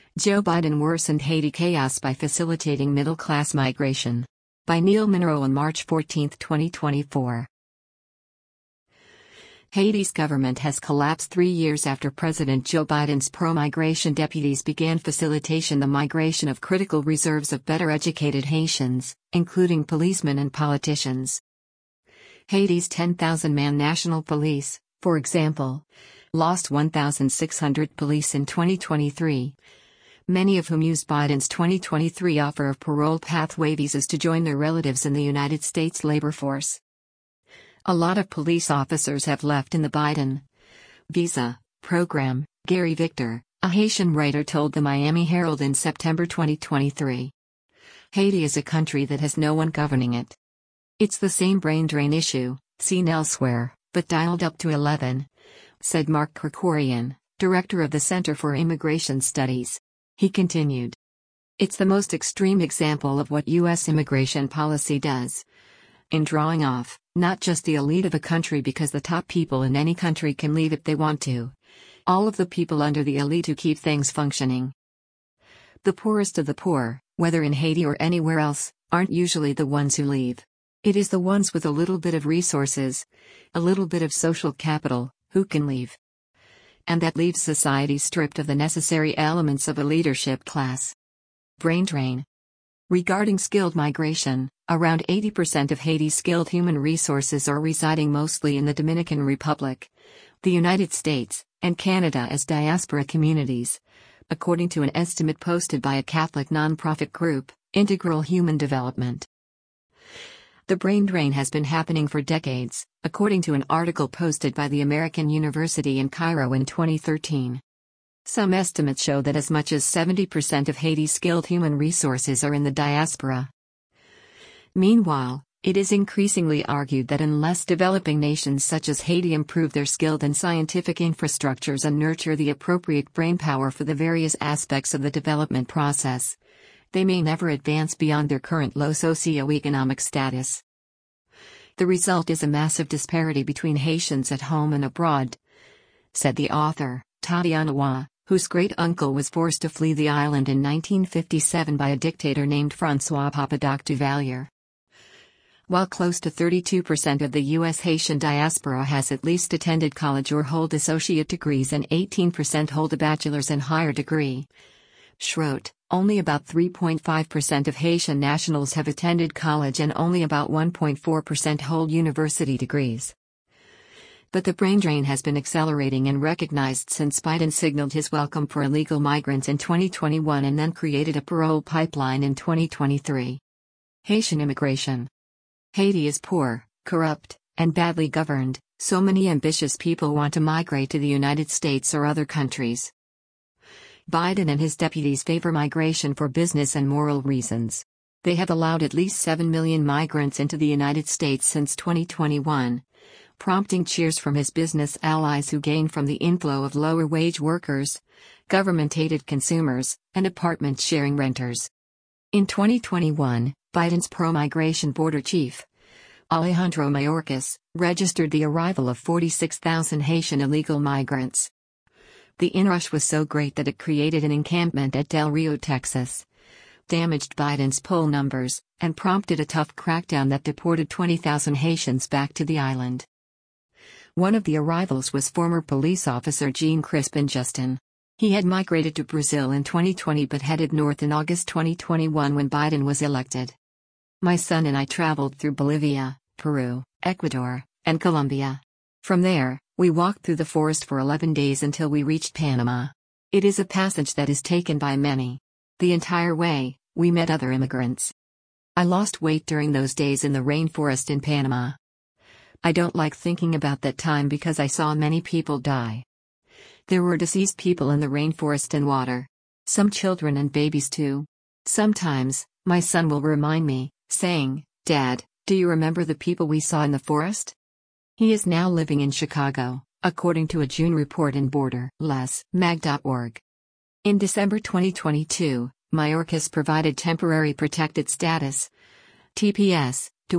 Joe Biden worsened Haiti chaos by facilitating middle-class migration. By Neil Monroe on March 14, 2024. Haiti's government has collapsed 3 years after President Joe Biden's pro-migration deputies began facilitation the migration of critical reserves of better-educated Haitians, including policemen and politicians. Haiti's 10,000-man national police, for example, lost 1,600 police in 2023. Many of whom used Biden's 2023 offer of parole pathway visas to join their relatives in the United States labor force. A lot of police officers have left in the Biden visa program, Gary Victor, a Haitian writer told the Miami Herald in September 2023. Haiti is a country that has no one governing it. It's the same brain drain issue, seen elsewhere, but dialed up to 11, said Mark Krikorian, director of the Center for Immigration Studies. He continued. It's the most extreme example of what U.S. immigration policy does. In drawing off, not just the elite of a country because the top people in any country can leave if they want to. All of the people under the elite who keep things functioning. The poorest of the poor, whether in Haiti or anywhere else, aren't usually the ones who leave. It is the ones with a little bit of resources, a little bit of social capital, who can leave. And that leaves society stripped of the necessary elements of a leadership class. Brain drain. Regarding skilled migration, around 80% of Haiti's skilled human resources are residing mostly in the Dominican Republic, the United States, and Canada as diaspora communities, according to an estimate posted by a Catholic nonprofit group, Integral Human Development. The brain drain has been happening for decades, according to an article posted by the American University in Cairo in 2013. Some estimates show that as much as 70% of Haiti's skilled human resources are in the diaspora. Meanwhile, it is increasingly argued that unless developing nations such as Haiti improve their skilled and scientific infrastructures and nurture the appropriate brainpower for the various aspects of the development process, they may never advance beyond their current low socioeconomic status. The result is a massive disparity between Haitians at home and abroad, said the author, Tatiana Waugh, whose great-uncle was forced to flee the island in 1957 by a dictator named François Papadoc Duvalier. While close to 32% of the U.S. Haitian diaspora has at least attended college or hold associate degrees and 18% hold a bachelor's and higher degree, Schroet, only about 3.5% of Haitian nationals have attended college and only about 1.4% hold university degrees. But the brain drain has been accelerating and recognized since Biden signaled his welcome for illegal migrants in 2021 and then created a parole pipeline in 2023. Haitian immigration. Haiti is poor, corrupt, and badly governed, so many ambitious people want to migrate to the United States or other countries. Biden and his deputies favor migration for business and moral reasons. They have allowed at least 7 million migrants into the United States since 2021, prompting cheers from his business allies who gain from the inflow of lower-wage workers, government-aided consumers, and apartment-sharing renters. In 2021, Biden's pro-migration border chief, Alejandro Mayorkas, registered the arrival of 46,000 Haitian illegal migrants. The inrush was so great that it created an encampment at Del Rio, Texas, damaged Biden's poll numbers, and prompted a tough crackdown that deported 20,000 Haitians back to the island. One of the arrivals was former police officer Jean Crispin Justin. He had migrated to Brazil in 2020 but headed north in August 2021 when Biden was elected. My son and I traveled through Bolivia, Peru, Ecuador, and Colombia. From there, we walked through the forest for 11 days until we reached Panama. It is a passage that is taken by many. The entire way, we met other immigrants. I lost weight during those days in the rainforest in Panama. I don't like thinking about that time because I saw many people die. There were deceased people in the rainforest and water. Some children and babies too. Sometimes, my son will remind me, saying, "Dad, do you remember the people we saw in the forest?" He is now living in Chicago, according to a June report in borderlessmag.org. In December 2022, Mayorkas provided temporary protected status, TPS, to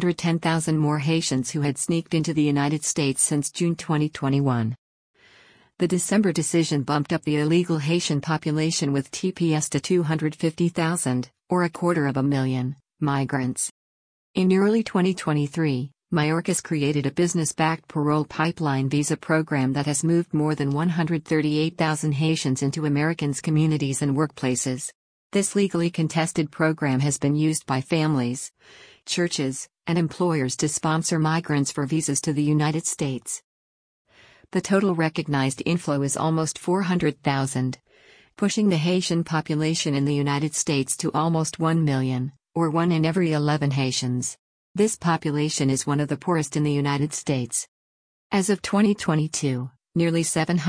110,000 more Haitians who had sneaked into the United States since June 2021. The December decision bumped up the illegal Haitian population with TPS to 250,000, or 250,000, migrants. In early 2023, Mayorkas created a business-backed parole pipeline visa program that has moved more than 138,000 Haitians into Americans' communities and workplaces. This legally contested program has been used by families, churches, and employers to sponsor migrants for visas to the United States. The total recognized inflow is almost 400,000, pushing the Haitian population in the United States to almost 1 million, or 1 in every 11 Haitians. This population is one of the poorest in the United States. As of 2022, nearly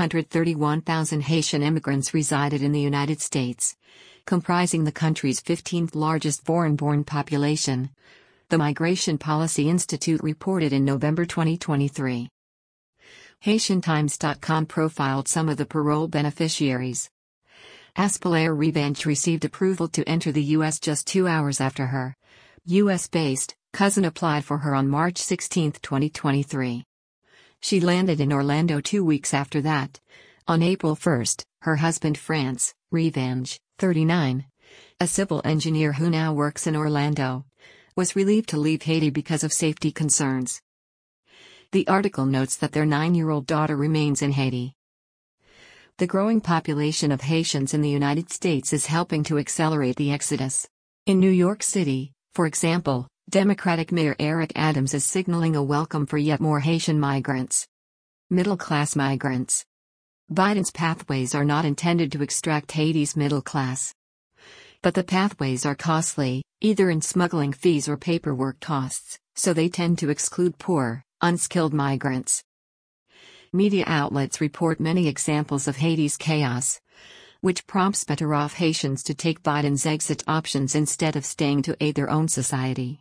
731,000 Haitian immigrants resided in the United States, comprising the country's 15th largest foreign-born population, the Migration Policy Institute reported in November 2023. HaitianTimes.com profiled some of the parole beneficiaries. Aspalair Revenge received approval to enter the U.S. just 2 hours after her U.S.-based cousin applied for her on March 16, 2023. She landed in Orlando 2 weeks after that. On April 1, her husband France Revenge, 39, a civil engineer who now works in Orlando, was relieved to leave Haiti because of safety concerns. The article notes that their 9-year-old daughter remains in Haiti. The growing population of Haitians in the United States is helping to accelerate the exodus. In New York City, for example, Democratic Mayor Eric Adams is signaling a welcome for yet more Haitian migrants. Middle-class migrants. Biden's pathways are not intended to extract Haiti's middle class. But the pathways are costly, either in smuggling fees or paperwork costs, so they tend to exclude poor, unskilled migrants. Media outlets report many examples of Haiti's chaos, which prompts better-off Haitians to take Biden's exit options instead of staying to aid their own society.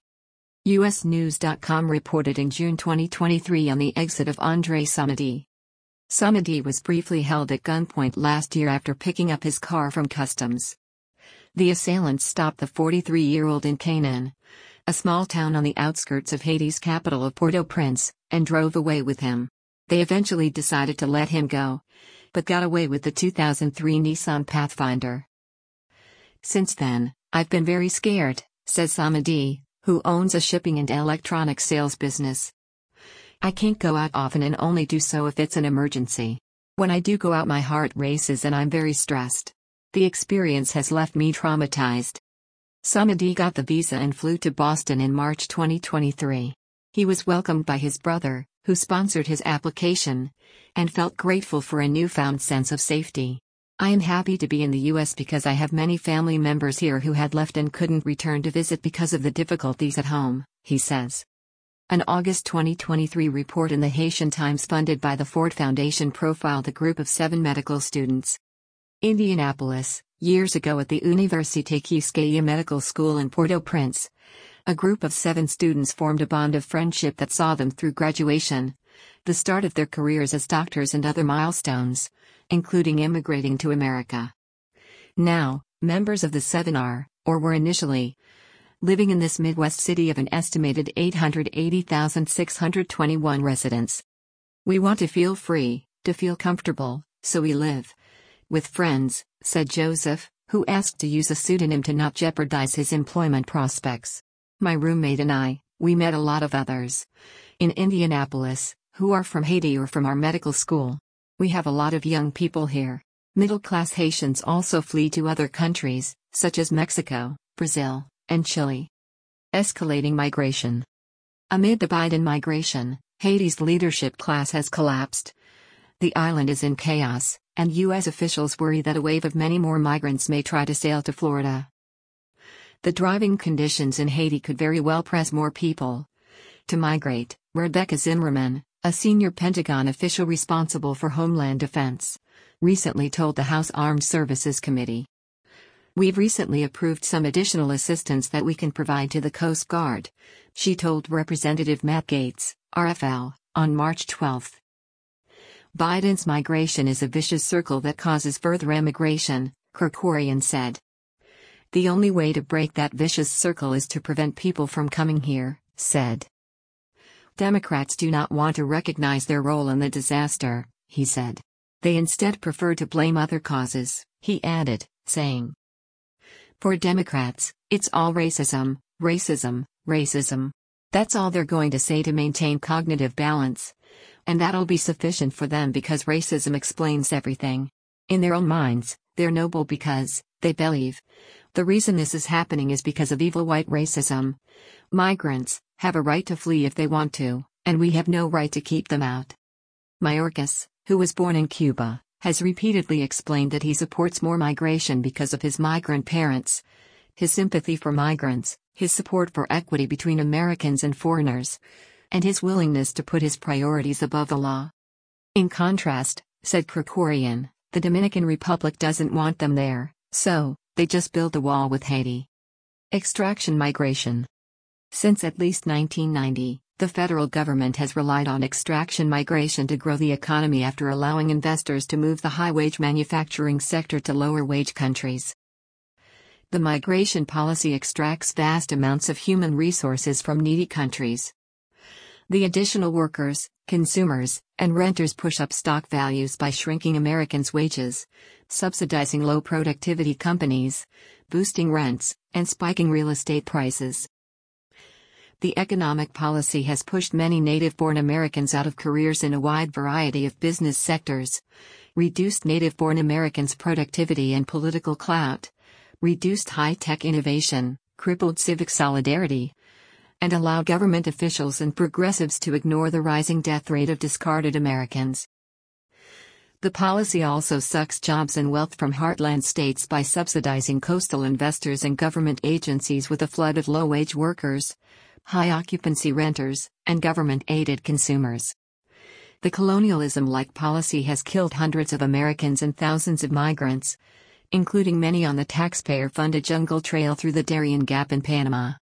USNews.com reported in June 2023 on the exit of Andre Samedi. Samedi was briefly held at gunpoint last year after picking up his car from customs. The assailants stopped the 43-year-old in Canaan, a small town on the outskirts of Haiti's capital of Port-au-Prince, and drove away with him. They eventually decided to let him go, but got away with the 2003 Nissan Pathfinder. Since then, I've been very scared, says Samedi, who owns a shipping and electronics sales business. I can't go out often and only do so if it's an emergency. When I do go out, my heart races and I'm very stressed. The experience has left me traumatized. Samedi got the visa and flew to Boston in March 2023. He was welcomed by his brother, who sponsored his application, and felt grateful for a newfound sense of safety. I am happy to be in the U.S. because I have many family members here who had left and couldn't return to visit because of the difficulties at home, he says. An August 2023 report in the Haitian Times funded by the Ford Foundation profiled a group of 7 medical students. Indianapolis, years ago at the Université Quisqueya Medical School in Port-au-Prince, a group of 7 students formed a bond of friendship that saw them through graduation, the start of their careers as doctors and other milestones, including immigrating to America. Now, members of the 7 are, or were initially, living in this Midwest city of an estimated 880,621 residents. We want to feel free, to feel comfortable, so we live with friends, said Joseph, who asked to use a pseudonym to not jeopardize his employment prospects. My roommate and I, we met a lot of others in Indianapolis, who are from Haiti or from our medical school. We have a lot of young people here. Middle-class Haitians also flee to other countries, such as Mexico, Brazil, and Chile. Escalating migration. Amid the Biden migration, Haiti's leadership class has collapsed. The island is in chaos, and U.S. officials worry that a wave of many more migrants may try to sail to Florida. The driving conditions in Haiti could very well press more people to migrate, Rebecca Zimmerman, a senior Pentagon official responsible for Homeland Defense, recently told the House Armed Services Committee. We've recently approved some additional assistance that we can provide to the Coast Guard, she told Representative Matt Gaetz, RFL, on March 12. Biden's migration is a vicious circle that causes further emigration, Kerkorian said. The only way to break that vicious circle is to prevent people from coming here, said. Democrats do not want to recognize their role in the disaster, he said. They instead prefer to blame other causes, he added, saying, "For Democrats, it's all racism, racism, racism. That's all they're going to say to maintain cognitive balance. And that'll be sufficient for them because racism explains everything. In their own minds, they're noble because, they believe, the reason this is happening is because of evil white racism. Migrants have a right to flee if they want to, and we have no right to keep them out." Mayorkas, who was born in Cuba, has repeatedly explained that he supports more migration because of his migrant parents, his sympathy for migrants, his support for equity between Americans and foreigners, and his willingness to put his priorities above the law. In contrast, said Krikorian, the Dominican Republic doesn't want them there, so they just built a wall with Haiti. Extraction migration. Since at least 1990, the federal government has relied on extraction migration to grow the economy after allowing investors to move the high-wage manufacturing sector to lower-wage countries. The migration policy extracts vast amounts of human resources from needy countries. The additional workers, consumers, and renters push up stock values by shrinking Americans' wages, subsidizing low-productivity companies, boosting rents, and spiking real estate prices. The economic policy has pushed many native-born Americans out of careers in a wide variety of business sectors, reduced native-born Americans' productivity and political clout, reduced high-tech innovation, crippled civic solidarity, and allowed government officials and progressives to ignore the rising death rate of discarded Americans. The policy also sucks jobs and wealth from heartland states by subsidizing coastal investors and government agencies with a flood of low-wage workers, high-occupancy renters, and government-aided consumers. The colonialism-like policy has killed hundreds of Americans and thousands of migrants, including many on the taxpayer-funded Jungle Trail through the Darien Gap in Panama.